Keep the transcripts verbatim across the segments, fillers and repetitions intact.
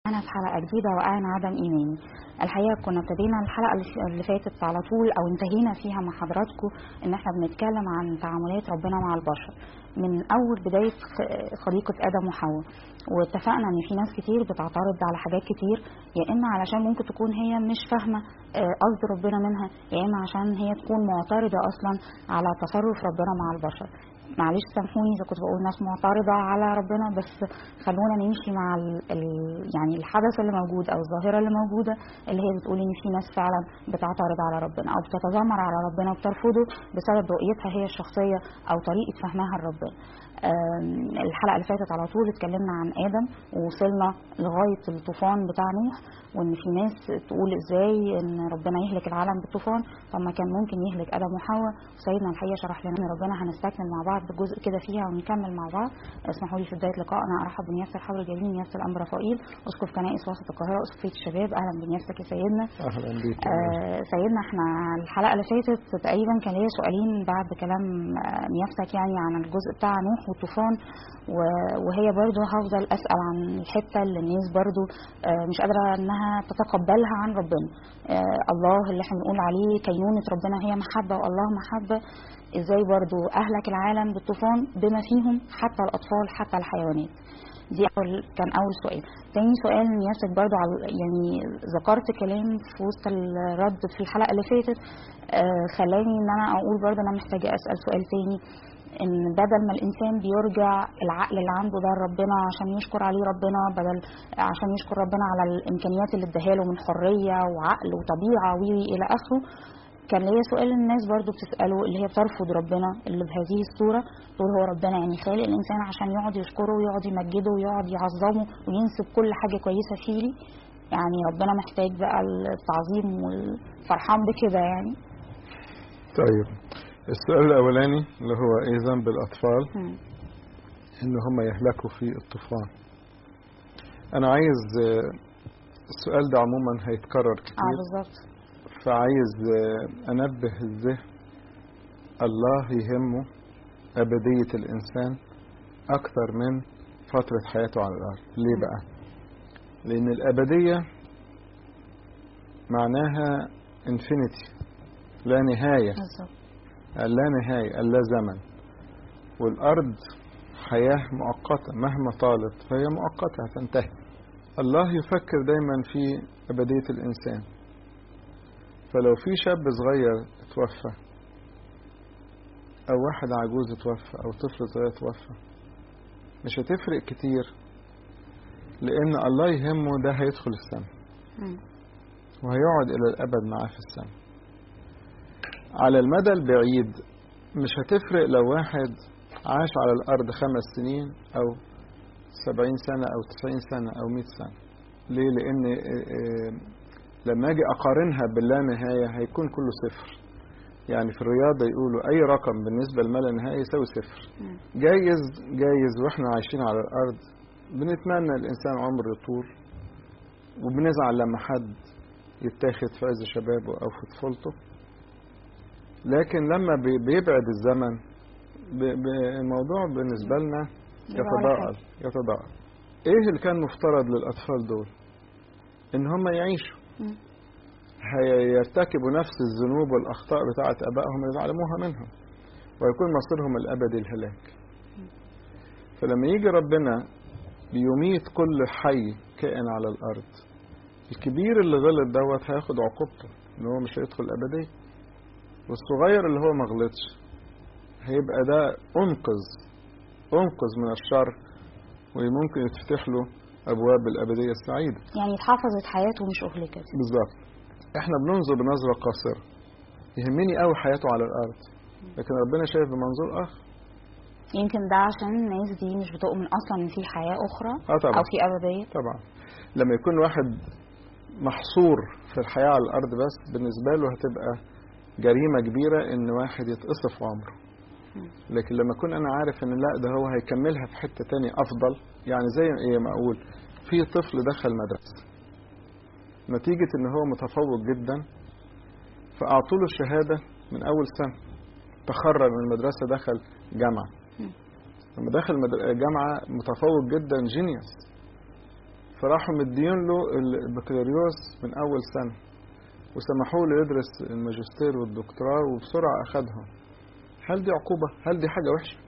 أنا في حلقة جديدة وأنا عدم إيماني. الحقيقة كنا ابتدينا الحلقة اللي فاتت على طول أو انتهينا فيها مع حضراتكم إن احنا بنتكلم عن تعاملات ربنا مع البشر من أول بداية خليقة آدم وحواء، واتفقنا إن في ناس كتير بتعترض على حاجات كتير، يا إما علشان ممكن تكون هي مش فاهمة قصد ربنا منها، يا إما عشان هي تكون معترضة أصلا على تصرف ربنا مع البشر. معلش سامحوني اذا كنت بقول ناس معترضه على ربنا، بس خلونا نمشي مع ال ال يعني الحدث اللي موجود او الظاهره اللي موجوده اللي هي بتقول ان في ناس فعلا بتعترض على ربنا او بتتذمر على ربنا وبترفضه بسبب رؤيتها هي الشخصيه او طريقه فهمها لربنا. الحلقه اللي فاتت على طول اتكلمنا عن ادم ووصلنا لغايه الطوفان بتاع نوح، وان في ناس تقول ازاي ان ربنا يهلك العالم بالطوفان، طب ما كان ممكن يهلك ادم وحواء. وسيدنا الحقيقه شرح لنا ان ربنا هنستكمل مع بعض بجزء كده فيها ونكمل مع بعض. اسمحوا لي في بدايه لقائنا ارحب بنيافه الحضره الجليل نيافه الانبا رفائيل اسقف كنائس وسط القاهره اسقفيه الشباب. اهلا بنيافتك يا سيدنا. اهلا بيك. آه سيدنا احنا الحلقه اللي فاتت تقريبا كان ليا سؤالين بعد كلام نيافتك يعني عن الجزء بتاع نوح والطوفان، وهي برضو هفضل اسال عن الحته اللي الناس برضو آه مش قادره انها تتقبلها عن ربنا. آه الله اللي احنا بنقول عليه كينونه ربنا هي محبه والله محبه، ازاي برضو اهلك العالم بالطوفان بما فيهم حتى الاطفال حتى الحيوانات؟ دي أول كان اول سؤال. تاني سؤال نيافتك برضو على يعني ذكرت كلام في وسط الرد في الحلقه اللي فاتت آه خلاني ان انا اقول برضو انا محتاجه اسال سؤال تاني، ان بدل ما الانسان بيرجع العقل اللي عنده ده لربنا عشان يشكر عليه ربنا، بدل عشان يشكر ربنا على الامكانيات اللي اداها له من حريه وعقل وطبيعه وي الى اخره، كان ليا سؤال الناس برضو بتساله اللي هي بترفض ربنا اللي بهذه الصوره، تقول هو ربنا يعني خالق الانسان عشان يقعد يشكره ويقعد يمجده ويقعد يعظمه وينسب كل حاجه كويسه فيه؟ يعني ربنا محتاج بقى التعظيم والفرحان بكده يعني؟ طيب السؤال الاولاني اللي هو ايه ذنب الاطفال م. ان هم يهلكوا في الطوفان. انا عايز السؤال ده عموما هيتكرر كتير اه بالظبط، فعايز انبه الذهن الله يهمه ابديه الانسان اكتر من فتره حياته على الارض. ليه م. بقى؟ لان الابديه معناها انفينيتي، لا نهايه بالظبط، اللا نهاية اللا زمن، والأرض حياة مؤقتة مهما طالت فهي مؤقتة هتنتهي. الله يفكر دايما في أبدية الإنسان، فلو في شاب صغير اتوفى أو واحد عجوز اتوفى أو طفل صغير اتوفى مش هتفرق كتير، لأن الله يهمه ده هيدخل السماء وهيقعد إلى الأبد معاه في السماء. على المدى البعيد مش هتفرق لو واحد عاش على الأرض خمس سنين أو سبعين سنة أو تسعين سنة أو مئة سنة. ليه؟ لأن لما أجي أقارنها باللا نهاية هيكون كله صفر. يعني في الرياضة يقولوا أي رقم بالنسبة لما نهاية يساوي صفر. جايز جايز وإحنا عايشين على الأرض بنتمنى الإنسان عمره يطول وبنزعل لما حد يتاخد في عز شبابه أو في طفولته، لكن لما بيبعد الزمن الموضوع بالنسبة لنا يتضاءل يتضاءل. ايه اللي كان مفترض للأطفال دول؟ ان هم يعيشوا هيرتكبوا نفس الذنوب والأخطاء بتاعة أبائهم اللي يتعلموها منهم ويكون مصيرهم الأبدي الهلاك. فلما يجي ربنا بيميت كل حي كائن على الأرض، الكبير اللي غلط دوت هياخد عقوبته ان هو مش هيدخل الأبدية، والصغير اللي هو ما غلطش هيبقى ده انقذ انقذ من الشر وممكن يتفتح له ابواب الابديه السعيده. يعني اتحفظت حياته مش اهلكت. بالظبط. احنا بننظر بنظره قاصره، يهمني قوي حياته على الارض، لكن ربنا شايف بمنظور اخر. يمكن ده عشان الناس دي مش بتؤمن اصلا ان في حياه اخرى آه طبعا. او في ابديه. طبعا لما يكون واحد محصور في الحياه على الارض بس بالنسبه له هتبقى جريمة كبيرة ان واحد يتقصف عمره. لكن لما اكون انا عارف ان لا ده هو هيكملها في حتة تانية افضل، يعني زي ايه ما اقول في طفل دخل مدرسة نتيجة ان هو متفوق جدا فاعطوا له الشهادة من اول سنة، تخرج من المدرسة دخل جامعة. لما دخل جامعة متفوق جدا جينيوس، فراحوا مديون له البكالوريوس من أول سنة، وسمحوا له يدرس الماجستير والدكتوراه وبسرعة أخدهم. هل دي عقوبة؟ هل دي حاجة وحشة؟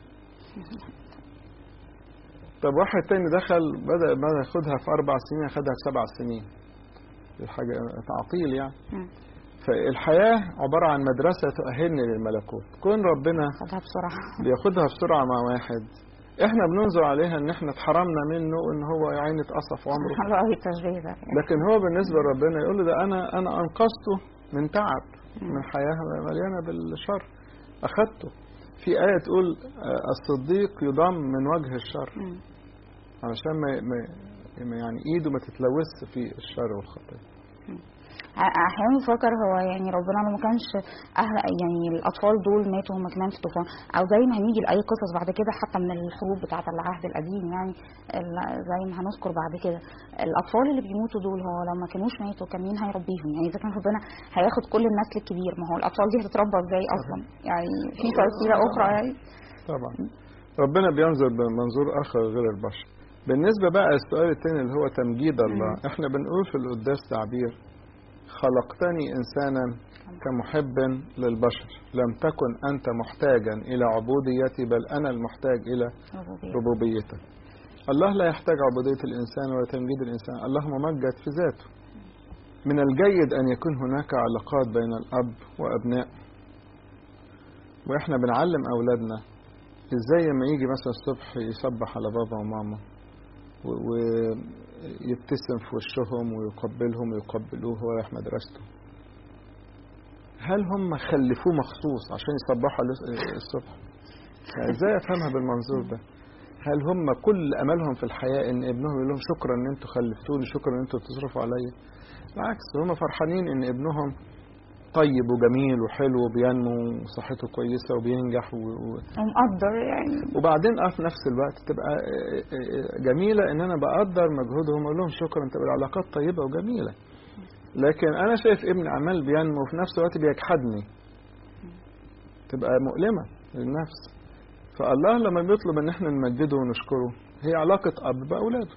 طب واحد تاني دخل بدأ بدأ ياخدها في أربع سنين، أخدها في سبع سنين. دي حاجة تعطيل يعني. فالحياة عبارة عن مدرسة تؤهلني للملكوت. كون ربنا بياخدها بسرعة مع واحد، احنا بننظر عليها ان احنا اتحرمنا منه، ان هو عين اتقصف عمره. لكن هو بالنسبة لربنا يقول له ده انا انا انقذته من تعب، من حياة مليانة بالشر، اخدته. في آية تقول الصديق يضم من وجه الشر، علشان ما يعني ايده ما تتلوث في الشر والخطيئة. احيانا بفكر هو يعني ربنا لو ما كانش اهل يعني الاطفال دول ماتوا هم كمان في طوفان، او زي ما هنيجي لاي قصص بعد كده حتى من الحروب بتاعه العهد القديم، يعني زي ما هنذكر بعد كده الاطفال اللي بيموتوا دول هو لو ما كانوش ماتوا كان مين هيربيهم؟ يعني اذا كان ربنا هياخد كل النسل الكبير، ما هو الاطفال دي هتتربى ازاي اصلا؟ يعني في تفسيره اخرى يعني. طبعا ربنا بينظر بمنظور اخر غير البشر. بالنسبه بقى السؤال الثاني اللي هو تمجيد الله، احنا بنقول في القداس تعبير خلقتني إنسانا كمحب للبشر، لم تكن أنت محتاجا إلى عبوديتي بل أنا المحتاج إلى ربوبيتك. الله لا يحتاج عبودية الإنسان ولا تمجيد الإنسان، الله ممجد في ذاته. من الجيد أن يكون هناك علاقات بين الأب وأبناء، وإحنا بنعلم أولادنا إزاي لما يجي مثلا الصبح يصبح على بابا وماما ويبتسم في وشهم ويقبلهم ويقبلوه وهو رايح مدرسته. هل هم خلفوه مخصوص عشان يصبحوا الصبح؟ يعني ازاي افهمها بالمنظور ده؟ هل هم كل املهم في الحياه ان ابنهم يقول لهم شكرا ان انتوا خلفتوني، شكرا ان انتوا بتصرفوا عليا؟ بالعكس، هم فرحانين ان ابنهم طيب وجميل وحلو وبينمو وصحته كويسه وبينجح ومقدر يعني. وبعدين اه في نفس الوقت تبقى جميله ان انا بقدر مجهودهم واقول لهم شكرا، تبقى العلاقات طيبه وجميله. لكن انا شايف ابني عمال بينمو وفي نفس الوقت بيجحدني، تبقى مؤلمه للنفس. فالله لما بيطلب ان احنا نمجده ونشكره هي علاقه اب باولاده.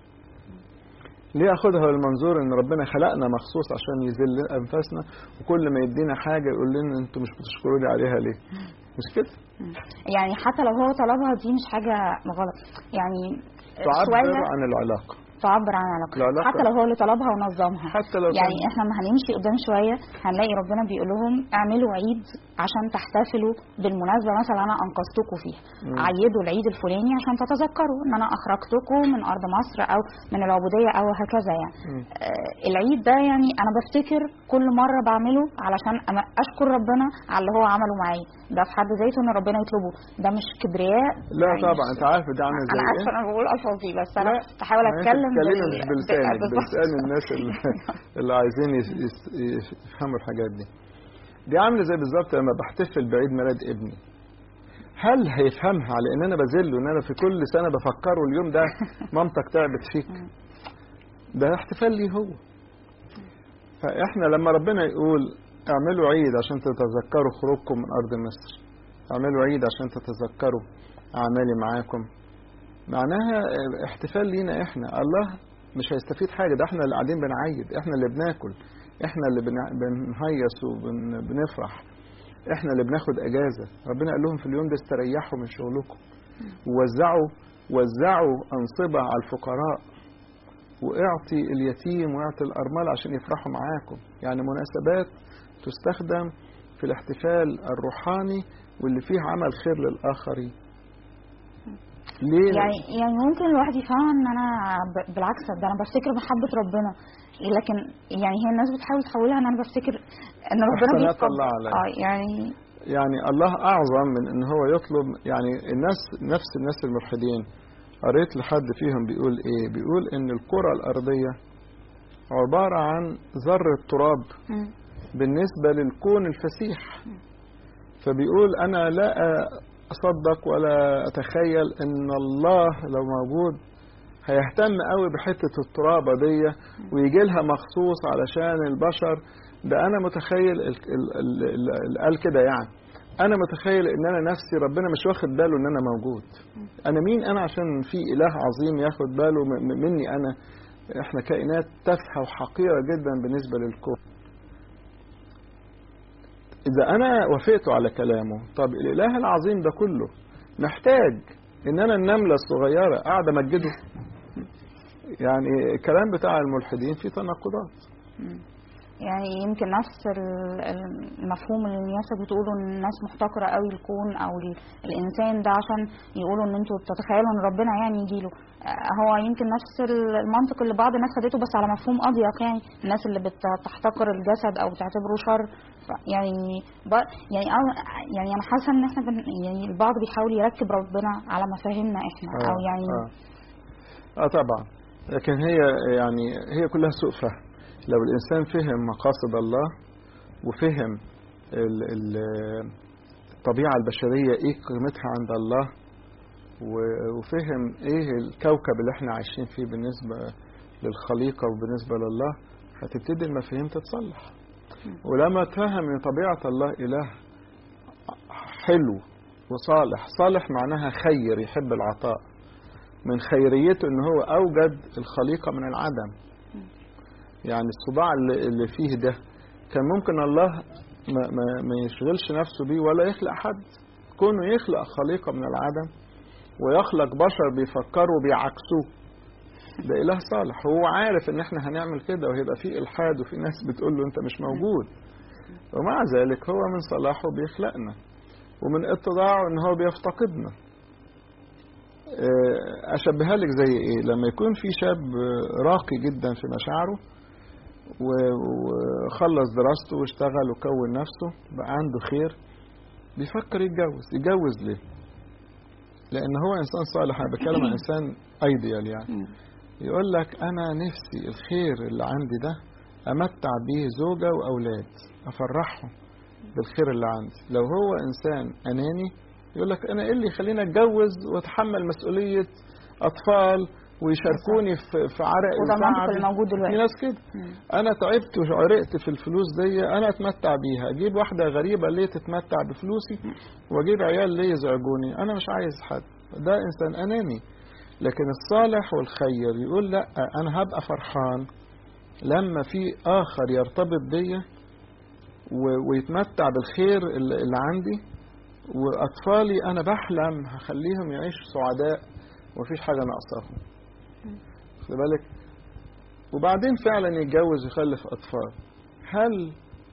ليه اخدها بالمنظور ان ربنا خلقنا مخصوص عشان يذل انفاسنا، وكل ما يدينا حاجه يقول لنا انتوا مش بتشكروني عليها ليه؟ مش كده؟ يعني حتى لو هو طلبها دي مش حاجه غلط، يعني تعبر عن العلاقه، تعبر عن العلاقه حتى لو هو اللي طلبها ونظمها. حتى لو يعني احنا ما هنمشي قدام شويه هنلاقي ربنا بيقول لهم اعملوا عيد عشان تحتفلوا بالمناسبه مثلا انا انقذتكم فيها، م. عيدوا العيد الفلاني عشان تتذكروا ان انا اخرجتكم من ارض مصر او من العبوديه او هكذا يعني. آه العيد ده يعني انا بفتكر كل مره بعمله علشان اشكر ربنا على اللي هو عمله معايا، ده في حد ذاته ان ربنا يطلبه، ده مش كبرياء. لا يعني طبعا انت عارف ده عامل زي انا عارفه انا بقول الفاظ دي بس انا بحاول اتكلم مش بلسانك، بلسان الناس اللي, اللي عايزين يفهموا الحاجات دي. دي عامله زي بالظبط لما بحتفل بعيد ميلاد ابني، هل هيفهمها على ان انا بذله ان انا في كل سنه بفكره اليوم ده مامتك تعبت فيك؟ ده احتفال ليه هو. فاحنا لما ربنا يقول اعملوا عيد عشان تتذكروا خروجكم من ارض مصر، اعملوا عيد عشان تتذكروا اعمالي معاكم، معناها احتفال لينا احنا. الله مش هيستفيد حاجه، ده احنا اللي قاعدين بنعيد، احنا اللي بناكل، احنا اللي بنهيص وبنفرح، احنا اللي بناخد اجازه. ربنا قال لهم في اليوم ده استريحوا من شغلكم ووزعوا وزعوا انصبه على الفقراء واعطي اليتيم واعطي الارمله عشان يفرحوا معاكم. يعني مناسبات تستخدم في الاحتفال الروحاني واللي فيه عمل خير للاخرين. ليه؟ يعني يعني ممكن الواحد يفهم ان انا بالعكس ده انا بفتكر محبه ربنا، لكن يعني هي الناس بتحاول تحولها ان انا بفتكر ان ربنا بيتقبل. اه يعني يعني الله اعظم من ان هو يطلب. يعني الناس نفس الناس الملحدين قريت لحد فيهم بيقول ايه؟ بيقول ان الكره الارضيه عباره عن ذره تراب م. بالنسبه للكون الفسيح. م. فبيقول انا لا أصدق ولا أتخيل إن الله لو موجود هيهتم قوي بحتة الترابة دي ويجي لها مخصوص علشان البشر. ده أنا متخيل اللي قال كده، يعني أنا متخيل إن أنا نفسي ربنا مش واخد باله إن أنا موجود. أنا مين أنا عشان في إله عظيم ياخد باله مني أنا احنا كائنات تافهة وحقيرة جدا بالنسبة للكون. إذا أنا وافقت على كلامه، طب الإله العظيم ده كله محتاج إن أنا النملة الصغيرة قاعدة مجده؟ يعني الكلام بتاع الملحدين فيه تناقضات. يعني يمكن نفس المفهوم اللي الناس بتقولوا ان الناس محتقره قوي الكون او الانسان ده عشان يقولوا ان انتوا بتتخيلوا ان ربنا يعني يجي له. هو يمكن نفس المنطق اللي بعض الناس خدته بس على مفهوم اضيق، يعني الناس اللي بتحتقر الجسد او بتعتبره شر. يعني يعني يعني انا حاسه ان احنا يعني البعض بيحاول يركب ربنا على مفاهيمنا احنا آه او يعني اه, آه طبعا، لكن هي يعني هي كلها سوء فهم. لو الإنسان فهم مقاصد الله وفهم الطبيعة البشرية إيه قيمتها عند الله وفهم إيه الكوكب اللي إحنا عايشين فيه بالنسبة للخليقة وبالنسبة لله، هتبتدي المفاهيم تتصلح. ولما تفهم إن طبيعة الله إله حلو وصالح، صالح معناها خير، يحب العطاء، من خيريته إن هو أوجد الخليقة من العدم. يعني الصداع اللي فيه ده كان ممكن الله ما, ما, ما يشغلش نفسه بيه ولا يخلق حد، كونه يخلق خليقة من العدم ويخلق بشر بيفكروا بيعكسوه. ده إله صالح، هو عارف ان احنا هنعمل كده وهيبقى فيه إلحاد وفي ناس بتقول له انت مش موجود، ومع ذلك هو من صلاحه بيخلقنا، ومن اتضاعه ان هو بيفتقدنا. أشبهها لك زي ايه؟ لما يكون في شاب راقي جدا في مشاعره وخلص دراسته واشتغل وكون نفسه بقى عنده خير، بيفكر يتجوز. يتجوز ليه؟ لأن هو إنسان صالح. أنا بتكلم عن إنسان ايديال، يعني يقول لك أنا نفسي الخير اللي عندي ده أمتع به زوجة وأولاد، أفرحهم بالخير اللي عندي. لو هو إنسان أناني يقول لك أنا إيه اللي يخليني أتجوز وأتحمل مسؤولية أطفال ويشاركوني في في عرق التعب الموجود دلوقتي. في ناس كده، انا تعبت وعرقت في الفلوس دي، انا اتمتع بيها، اجيب واحده غريبه ليه تتمتع بفلوسي واجيب عيال ليه يزعجوني؟ انا مش عايز حد. ده انسان اناني. لكن الصالح والخير يقول لا، انا هبقى فرحان لما في اخر يرتبط بيا ويتمتع بالخير اللي عندي، واطفالي انا بحلم هخليهم يعيشوا سعداء ومفيش حاجه ناقصاهم. خد بالك. وبعدين فعلا يتجوز ويخلف أطفال. هل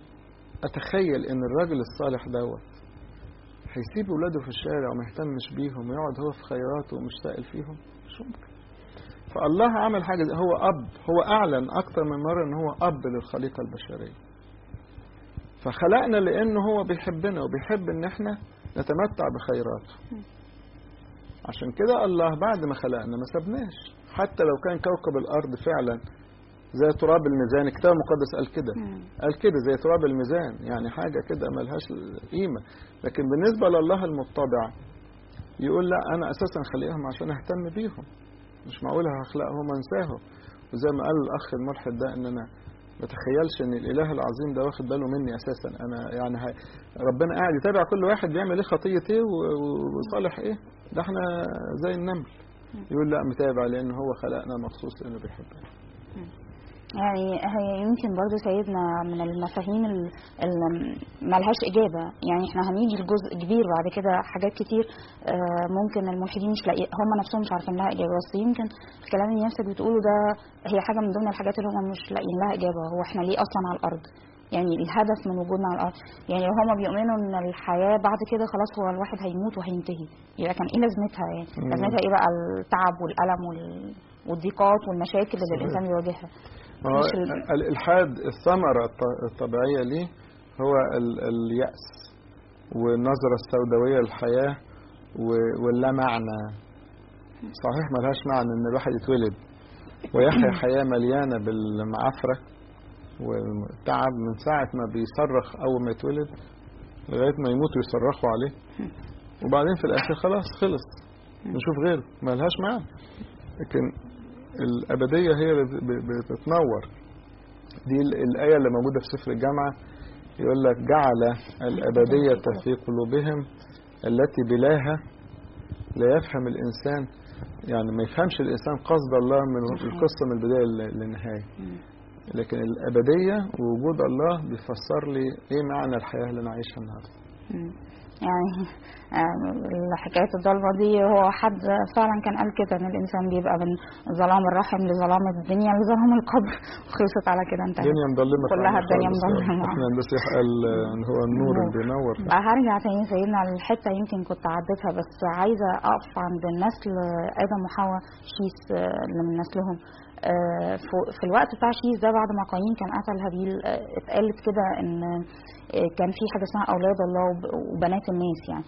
أتخيل إن الراجل الصالح دوت هيسيب ولاده في الشارع وما يهتمش بيهم ويقعد هو في خيراته ومشتاق فيهم؟ مش ممكن. فالله عمل حاجة، هو أب، هو أعلن أكتر من مرة إن هو أب للخليقة البشرية. فخلقنا لأنه هو بيحبنا وبيحب إن إحنا نتمتع بخيراته. عشان كده الله بعد ما خلقنا ما سابناش، حتى لو كان كوكب الأرض فعلا زي تراب الميزان. الكتاب المقدس قال كده، قال كده زي تراب الميزان، يعني حاجة كده ملهاش قيمة. لكن بالنسبة لله المتضع يقول لا، أنا أساسا خلقهم عشان أهتم بيهم، مش معقول هخلقهم وانساهم. وزي ما قال الأخ الملحد ده، إن أنا ما تخيلش إن الإله العظيم ده واخد باله مني أساسا. أنا يعني هاي ربنا قاعد يتابع كل واحد بيعمل إيه، خطية إيه وصالح إيه. ده إحنا زي النمل. يقول لا، متابع لأن هو خلقنا مخصوص لأنه بيحبنا. يعني هي يمكن برضو سيدنا من المفاهيم اللي ملهاش إجابة. يعني احنا هنيجي لجزء كبير بعد كده، حاجات كتير ممكن الملحدين مش لاقي هم نفسهم مش عارفين لها إجابة، بس يمكن الكلام اللي نفسك بتقوله ده هي حاجة من ضمن الحاجات اللي هم مش لاقيين لها إجابة. هو احنا ليه أصلا على الأرض؟ يعني الهدف من وجودنا على الأرض. يعني لو هم بيؤمنوا إن الحياة بعد كده خلاص هو الواحد هيموت وهينتهي، يبقى كان إيه لازمتها؟ يعني لازمتها إيه بقى التعب والألم والضيقات والمشاكل اللي الإنسان بيواجهها؟ الإلحاد الثمرة الطبيعية ليه هو اليأس والنظرة السوداوية للحياة واللا معنى. صحيح ملهاش معنى إن الواحد يتولد ويحيا حياة مليانة بالمعافرة والتعب من ساعة ما بيصرخ أول ما يتولد لغاية ما يموت ويصرخوا عليه، وبعدين في الآخر خلاص خلص نشوف غيره. ملهاش معنى. لكن الأبدية هي بتتنور. دي الآية اللي موجودة في سفر الجامعة، يقول لك جعل الأبدية في قلوبهم التي بلاها لا يفهم الإنسان. يعني ما يفهمش الإنسان قصد الله من القصة من البداية للنهاية. لكن الأبدية ووجود الله بيفسر لي إيه معنى الحياة اللي أنا عايشها النهاردة. يعني الحكاية الضلمة دي هو حد فعلا كان قال كده ان الانسان بيبقى من ظلام الرحم لظلام الدنيا لظلام القبر، وخلصت على كده انتهت. الدنيا مظلمة كلها الدنيا مظلمة. احنا المسيح قال ان هو النور اللي بينور. هرجع تاني سيدنا الحتة يمكن كنت عديتها، بس عايزة اقف عند النسل ادم وحواء شيث اللي من نسلهم. في الوقت بتاع شيث ده بعد ما قايين كان قتل هابيل، اتقالت كده ان كان في حاجه اسمها اولاد الله وبنات الناس. يعني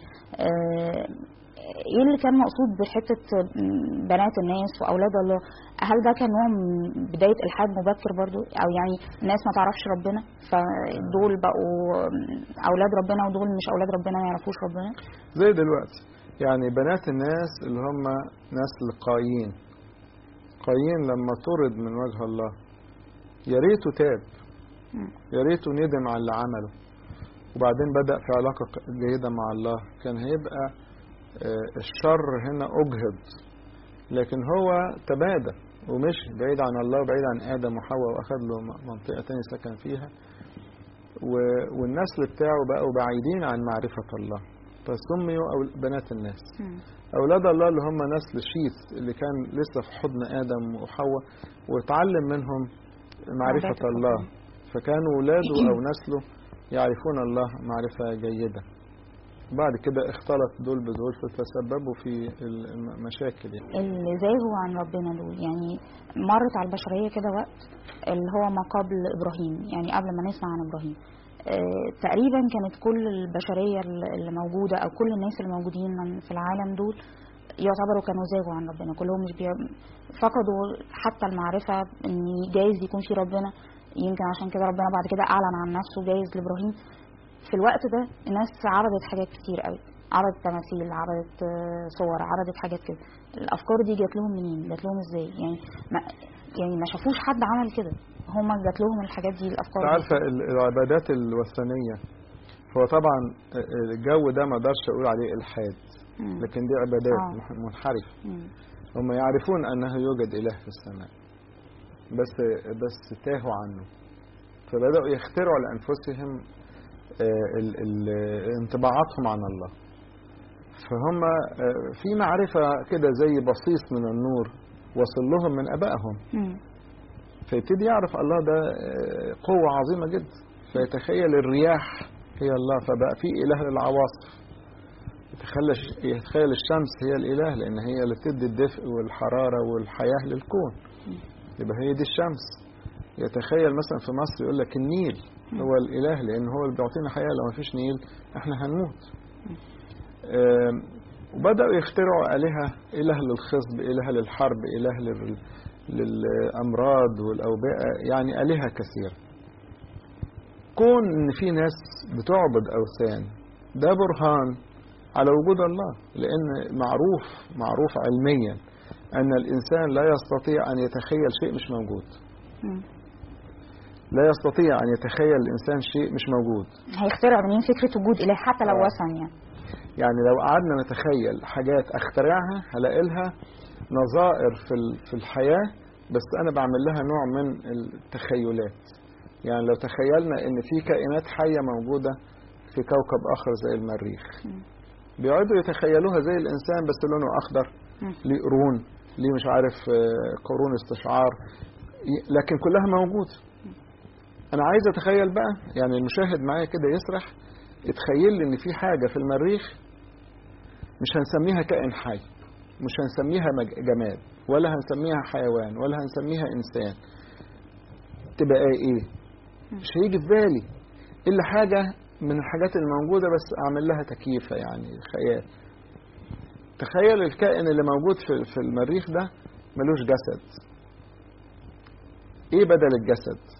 ايه اللي كان مقصود بحته بنات الناس واولاد الله؟ هل ده كان نوع من بدايه الحاد مبكر برضو، او يعني الناس ما تعرفش ربنا فدول بقوا اولاد ربنا ودول مش اولاد ربنا ما يعرفوش ربنا؟ زي دلوقتي يعني بنات الناس اللي هم نسل قايين. قايين لما طرد من وجه الله يا ريته تاب، يا ريته ندم على اللي عمله وبعدين بدأ في علاقة جيدة مع الله، كان هيبقى الشر هنا أجهض. لكن هو تبادى ومشي بعيد عن الله وبعيد عن آدم وحواء وأخذ له منطقة تاني سكن فيها، والنسل بتاعه بقوا بعيدين عن معرفة الله فسميوا بنات الناس. أولاد الله اللي هم نسل شيث اللي كان لسه في حضن آدم وحواء وتعلم منهم معرفة الله، فكانوا ولاده أو نسله يعرفون الله معرفة جيدة. بعد كده اختلط دول بدول فتسببوا في المشاكل. يعني اللي زاغوا عن ربنا دول يعني مرت على البشرية كده وقت اللي هو ما قبل إبراهيم، يعني قبل ما نسمع عن إبراهيم اه تقريبا كانت كل البشرية اللي موجودة أو كل الناس اللي موجودين في العالم دول يعتبروا كانوا زاغوا عن ربنا، كلهم مش بي... فقدوا حتى المعرفة ان جايز يكون في ربنا. يمكن عشان كده ربنا بعد كده اعلن عن نفسه جايز لابراهيم. في الوقت ده الناس عرضت حاجات كتير قوي، عرضت تماثيل، عرضت صور، عرضت حاجات كده. الافكار دي جات لهم منين؟ جات لهم ازاي؟ يعني ما يعني ما شافوش حد عمل كده، هم جات لهم الحاجات دي الافكار دي. عارفه العبادات الوثنيه هو طبعا الجو ده ما اقدرش اقول عليه الحاد، لكن دي عبادات آه. منحرفه. هم يعرفون انه يوجد اله في السماء بس بس تاهوا عنه، فبداوا يخترعوا لانفسهم انطباعاتهم عن الله. فهم في معرفه كده زي بصيص من النور وصل لهم من ابائهم، فيبتدي يعرف الله ده قوه عظيمه جدا، فيتخيل الرياح هي الله، فبقى في اله للعواصف. يتخيل يتخيل الشمس هي الاله لان هي اللي بتدي الدفء والحراره والحياه للكون، يبقى هي دي الشمس. يتخيل مثلا في مصر يقول لك النيل هو الاله لان هو اللي بيعطينا حياه، لو ما فيش نيل احنا هنموت. وبداوا يخترعوا الهه، اله للخصب، اله للحرب، اله لل... للامراض والاوبئه، يعني الهه كثيره. كون ان في ناس بتعبد اوثان ده برهان على وجود الله، لان معروف معروف علميا ان الانسان لا يستطيع ان يتخيل شيء مش موجود. لا يستطيع ان يتخيل الانسان شيء مش موجود. هيخترع منين فكره وجود اله حتى لو آه. وثن؟ يعني يعني لو قعدنا نتخيل حاجات اخترعها هلاقي لها نظائر في في الحياه، بس انا بعمل لها نوع من التخيلات. يعني لو تخيلنا ان في كائنات حيه موجوده في كوكب اخر زي المريخ، بيقعدوا يتخيلوها زي الانسان بس لونه اخضر، ليه قرون، ليه مش عارف قرون استشعار، لكن كلها موجوده. انا عايز اتخيل بقى، يعني المشاهد معايا كده يسرح يتخيل لي ان في حاجه في المريخ مش هنسميها كائن حي، مش هنسميها جماد، ولا هنسميها حيوان، ولا هنسميها انسان. تبقى ايه؟ مش هيجي في بالي الا حاجه من الحاجات الموجوده بس اعمل لها تكييفه، يعني خيال. تخيل الكائن اللي موجود في في المريخ ده ملوش جسد. ايه بدل الجسد؟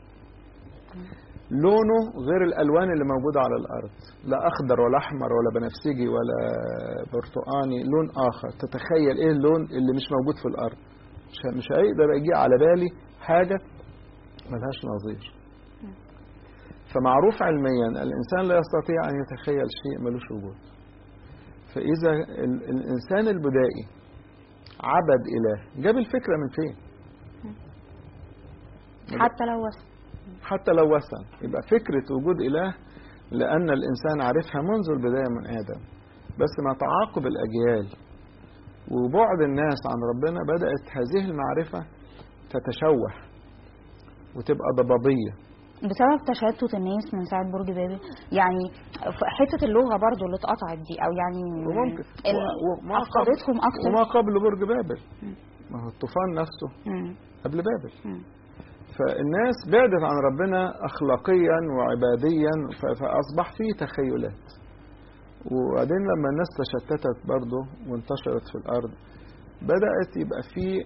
لونه غير الالوان اللي موجوده على الارض، لا اخضر ولا احمر ولا بنفسجي ولا برتقاني، لون اخر. تتخيل ايه اللون اللي مش موجود في الارض؟ مش مش هيقدر يجي على بالي حاجه ملهاش نظير. فمعروف علميا الانسان لا يستطيع ان يتخيل شيء ملوش وجود. فاذا الانسان البدائي عبد إله، جاب الفكرة من فين؟ حتى لو وصل حتى لو وصل يبقى فكرة وجود إله، لأن الإنسان عرفها منذ البداية من آدم، بس مع تعاقب الأجيال وبعد الناس عن ربنا بدأت هذه المعرفة تتشوه وتبقى ضبابية بسبب تشتت الناس من ساعة برج بابل. يعني حتة اللغة برضو اللي اتقطعت دي، أو يعني وممكن وما أفقدتهم أكتر وما قبل برج بابل، ما هو الطوفان نفسه مم. قبل بابل. مم. فالناس بعدت عن ربنا أخلاقيا وعباديا، فأصبح فيه تخيلات. وبعدين لما الناس تشتتت برضه وانتشرت في الأرض بدأت يبقى فيه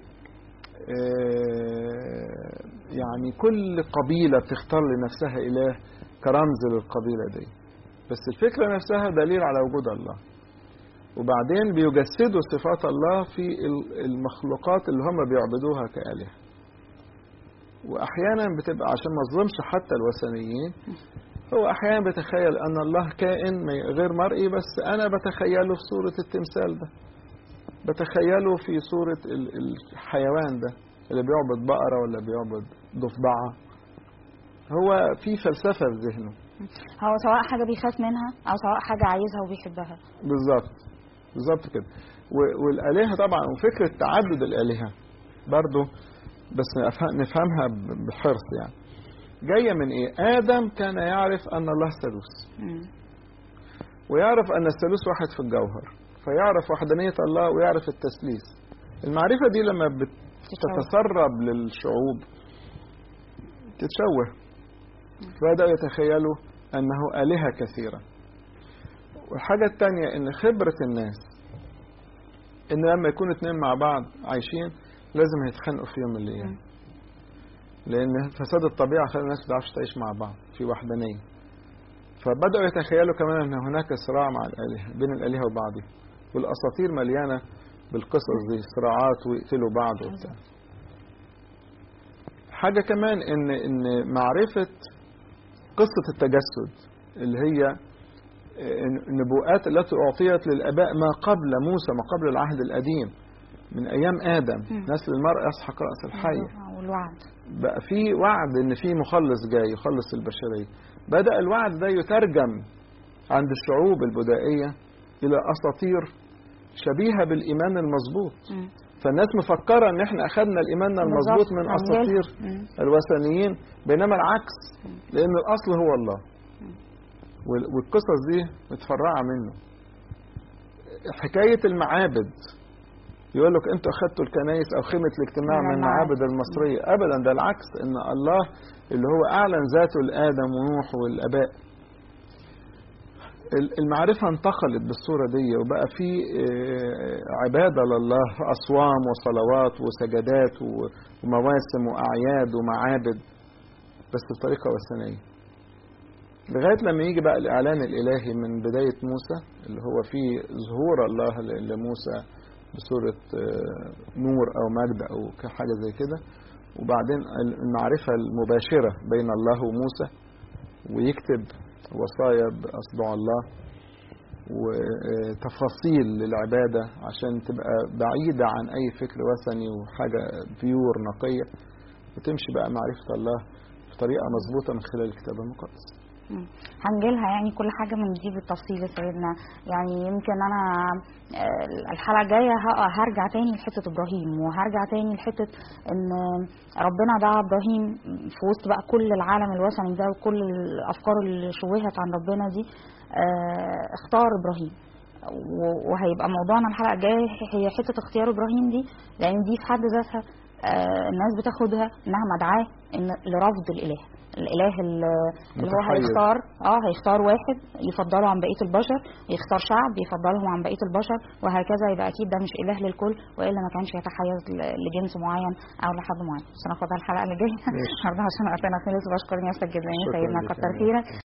يعني كل قبيلة بتختار لنفسها إله كرمز للقبيلة دي، بس الفكرة نفسها دليل على وجود الله. وبعدين بيجسدوا صفات الله في المخلوقات اللي هم بيعبدوها كآلهة. وأحيانا بتبقى عشان ما ظلمش حتى الوثنيين، هو أحيانا بيتخيل أن الله كائن غير مرئي، بس أنا بتخيله في صورة التمثال ده، بتخيله في صورة الحيوان ده اللي بيعبد بقرة ولا بيعبد ضفدعة. هو في فلسفة في ذهنه، هو سواء حاجة بيخاف منها أو سواء حاجة عايزها وبيحبها. بالظبط بالظبط كده. والآلهة طبعا وفكرة تعدد الآلهة برضو، بس نفهمها بحرص. يعني جاية من إيه؟ آدم كان يعرف أن الله ثالوث، ويعرف أن الثالوث واحد في الجوهر، فيعرف وحدانية الله ويعرف التثليث. المعرفة دي لما بتتسرب للشعوب تتشوه، فبدأوا يتخيلوا أنه آلهة كثيرة. والحاجة الثانية أن خبرة الناس أن لما يكونوا اثنين مع بعض عايشين لازم يتخانقوا في يوم من الأيام، لأن فساد الطبيعة خلى الناس ما تعرفش تعيش مع بعض في وحدانية. فبدأوا يتخيلوا كمان أن هناك صراع مع الآلهة، بين الآلهة وبعضها، والأساطير مليانة بالقصص دي، صراعات ويقتلوا بعض وبتاع. حاجة كمان إن إن معرفة قصة التجسد اللي هي النبوءات التي أعطيت للآباء ما قبل موسى، ما قبل العهد القديم، من أيام آدم، نسل المرء يسحق رأس الحية. والوعد بقى في وعد إن في مخلص جاي يخلص البشرية. بدأ الوعد ده يترجم عند الشعوب البدائية إلى أساطير شبيهة بالإيمان المظبوط. فالناس مفكرة ان احنا اخذنا الايمان المظبوط من اساطير الوثنيين، بينما العكس، لان الاصل هو الله. والقصص دي متفرعة منه. حكاية المعابد، يقول لك انتوا اخذتوا الكنائس او خيمة الاجتماع من المعابد المصرية. ابدا، ده العكس، ان الله اللي هو اعلن ذاته لآدم ونوح والاباء. المعرفة انتقلت بالصورة دي، وبقى في عبادة لله، أصوام وصلوات وسجدات ومواسم وأعياد ومعابد، بس بطريقة وثنية. لغاية لما يجي بقى الإعلان الإلهي من بداية موسى، اللي هو فيه ظهور الله لموسى بصورة نور أو مجد أو حاجة زي كده، وبعدين المعرفة المباشرة بين الله وموسى، ويكتب وصايا بأصدع الله وتفاصيل للعبادة عشان تبقى بعيدة عن أي فكر وثني وحاجة بيور نقية، وتمشي بقى معرفة الله بطريقة مظبوطة من خلال الكتاب المقدس. هنجيلها يعني كل حاجة من دي بالتفصيل يا سيدنا. يعني يمكن أنا الحلقة الجاية هرجع تاني لحتة إبراهيم، وهرجع تاني لحتة إن ربنا دعا إبراهيم في وسط بقى كل العالم الوثني ده وكل الأفكار اللي شوهت عن ربنا دي، اختار إبراهيم. وهيبقى موضوعنا الحلقة الجاية هي حتة اختيار إبراهيم دي، لأن دي في حد ذاتها الناس بتاخدها إنها مدعاة إن لرفض الإله. الإله اللي هو هيختار اه هيختار واحد يفضله عن بقية البشر، يختار شعب يفضلهم عن بقية البشر، وهكذا. يبقى أكيد ده مش إله للكل، وإلا ما كانش يتحيز لجنس معين أو لحد معين. بس ناخدها الحلقة اللي جاية النهارده عشان وقتنا خلص. بشكر نفسك جدا يا سيدنا، كتر خيرك.